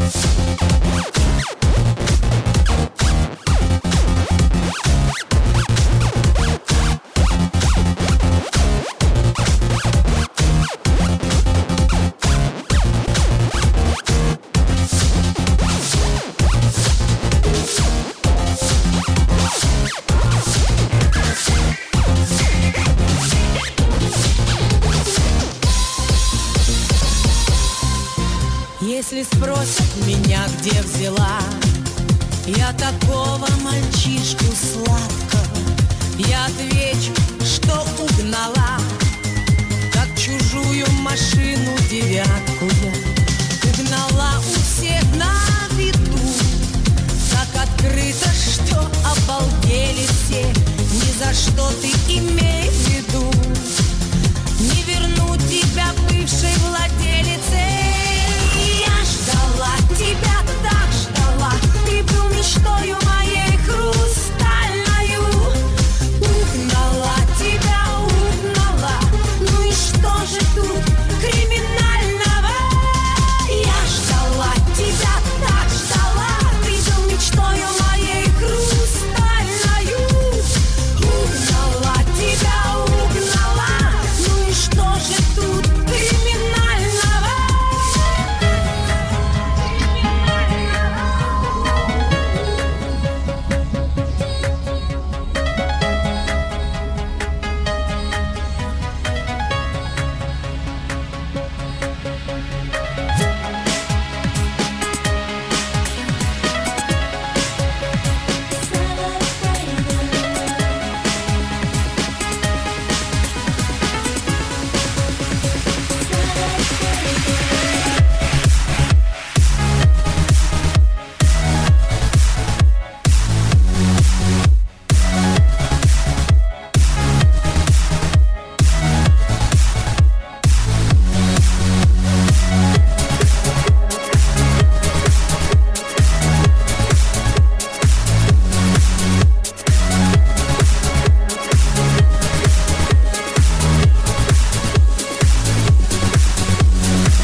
Если спросят меня, где взяла я такого мальчишку сладкого, я отвечу, что угнала, как чужую машину девятку я угнала у всех на виду, так открыто, что обалдели все. Ни за что ты имей в виду, не верну тебя бывшей владелице. Я ждала тебя, так ждала, ты был мечтою моей хрустальною. Угнала тебя, угнала, ну и что же тут криминального? Я ждала тебя, так ждала, ты был мечтою моей хрустальною. Угнала тебя, угнала, ну и что же тут криминального?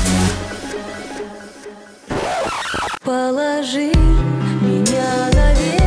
Положи меня на век.